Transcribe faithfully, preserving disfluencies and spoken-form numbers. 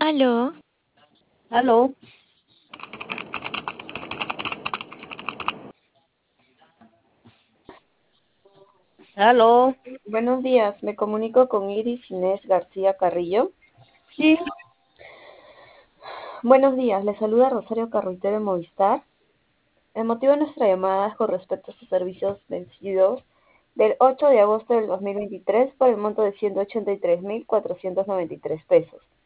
Aló, Aló, aló, Buenos días, me comunico con Iris Inés García Carrillo. sí, Buenos días, le saluda Rosario Carruitero de Movistar. El motivo de nuestra llamada es con respecto a sus servicios vencidos del ocho de agosto del dos mil veintitrés por el monto de ciento ochenta y tres mil cuatrocientos noventa y tres pesos.